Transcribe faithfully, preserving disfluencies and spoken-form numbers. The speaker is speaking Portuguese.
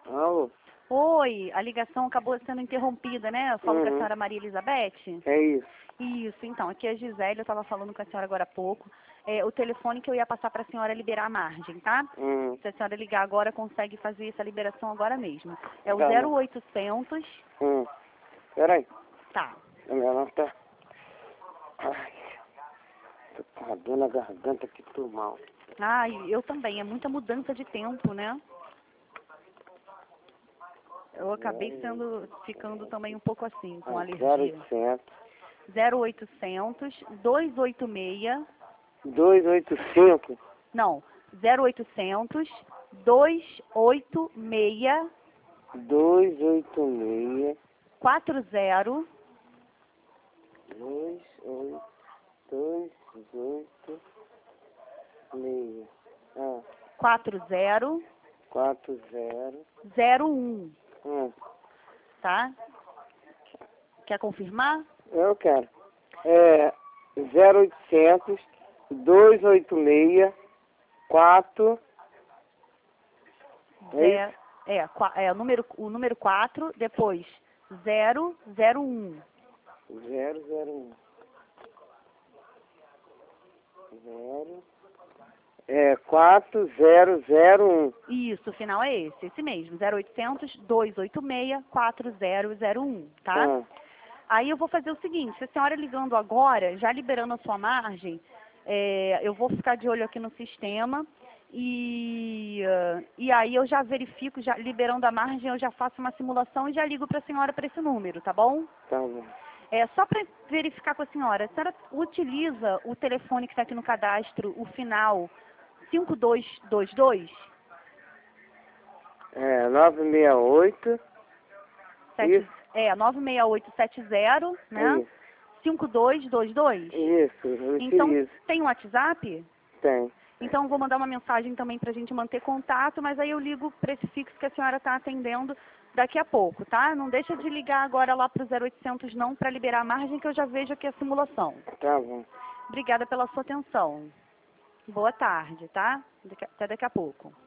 Alô? Oi, a ligação acabou sendo interrompida, né? Eu falo Uhum. com a senhora Maria Elizabeth. É isso. Isso, então, aqui é a Gisele, eu estava falando com a senhora agora há pouco. É, o telefone que eu ia passar para a senhora liberar a margem, tá? Hum. Se a senhora ligar agora, consegue fazer essa liberação agora mesmo. É o Tá zero bom. oitocentos. Hum. Peraí. Tá. A minha mão tá... Ai. Tô com uma dor na garganta que tô mal. Ah, e eu também, é muita mudança de tempo, né? Eu acabei sendo, ficando também um pouco assim, com Ah, zero alergia. oitocentos. zero oitocentos, duzentos e oitenta e seis. duzentos e oitenta e cinco. Não, zero oitocentos, duzentos e oitenta e seis, duzentos e oitenta e seis. quatro zero, dois, oito, dois, oito, seis. Ah, quatro zero, quatro, zero. zero um, Hum. tá? Quer confirmar? Eu quero. É zero oitocentos, duzentos e oitenta e seis, quatro. É Zero, isso? é, qua- é o número, o número quatro, depois zero zero um. zero zero um. Zero. É quatro zero zero um. Isso, o final é esse, esse mesmo, zero oitocentos, duzentos e oitenta e seis, quatro zero zero um, tá? Ah, Aí eu vou fazer o seguinte, se a senhora ligando agora, já liberando a sua margem, é, eu vou ficar de olho aqui no sistema e, ah, e aí eu já verifico, já liberando a margem, eu já faço uma simulação e já ligo para a senhora para esse número, tá bom? tá bom. É, só para verificar com a senhora, a senhora utiliza o telefone que está aqui no cadastro, o final cinco dois dois dois? É nove seis oito. Sete, Isso. é, nove seis oito sete zero, né? Isso. cinco dois dois dois. Isso, eu Então, utilizo. tem um WhatsApp? Tem. Então, eu vou mandar uma mensagem também para a gente manter contato, mas aí eu ligo para esse fixo que a senhora está atendendo daqui a pouco, tá? Não deixa de ligar agora lá para o zero oitocentos não, para liberar a margem, que eu já vejo aqui a simulação. Tá bom. Obrigada pela sua atenção. Boa tarde, tá? Até daqui a pouco.